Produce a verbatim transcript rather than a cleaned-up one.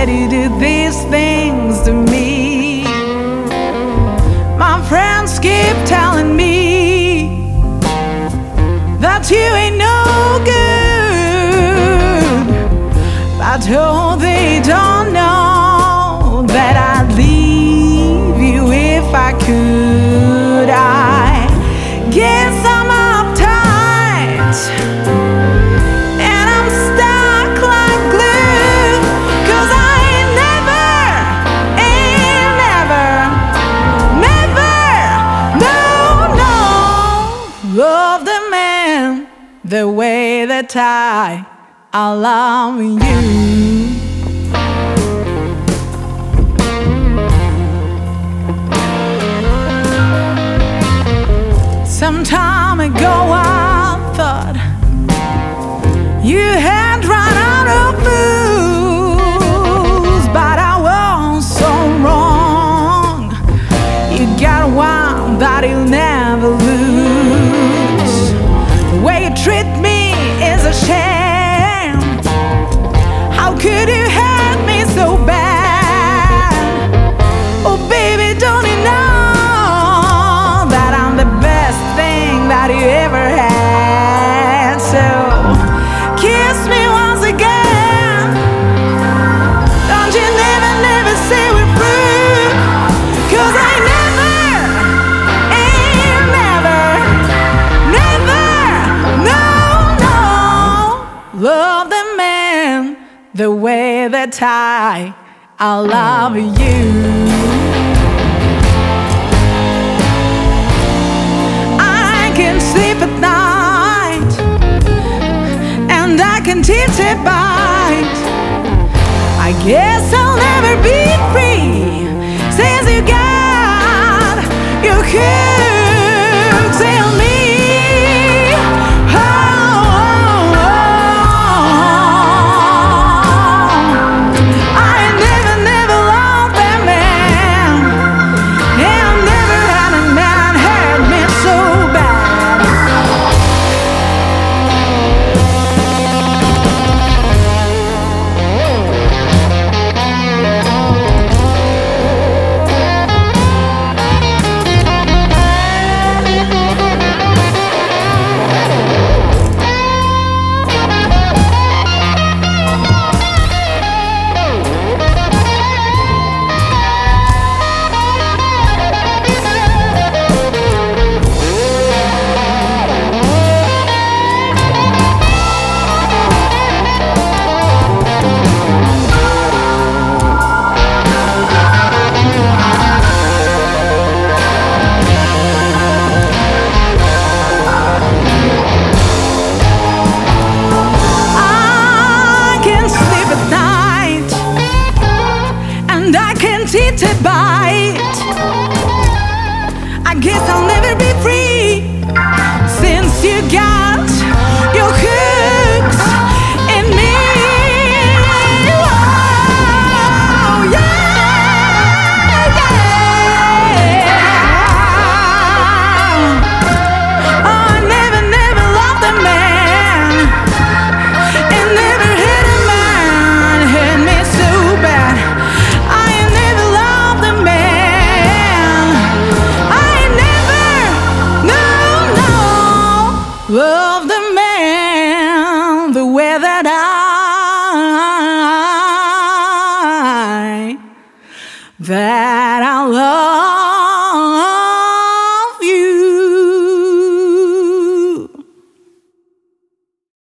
that you do these things to me? My friends keep telling me that you ain't no good, but oh, they don't know that I'd leave you if I could. I guess I'm uptight and I'm stuck like glue, 'cause I ain't never, ain't never, never, no, no, loved a man the way that I, I love you. Some time ago I thought you had run out of fools, but I was so wrong. You got one that you'll never lose. The way you treat me is a shame. How could you hurt me so bad? Oh baby, don't you know that I'm the best thing that you ever had? So kiss me once again. Don't you never, never say we're through, 'cause I never, ain't never, never, no, no, love the man the way that I, I love you. Sleep at night and I can teach a bite. I guess I'll never be free since you got your hooks in me. Oh, oh, oh. I never, never loved that man, and I never had a man hurt me so bad. To bite. I guess I'll never be free since you got your hooks in me. Oh, yeah, yeah. Oh, I never, never loved a man and never had a man hurt me so bad. I never loved a man. I never, no, no, loved a man the way that I, that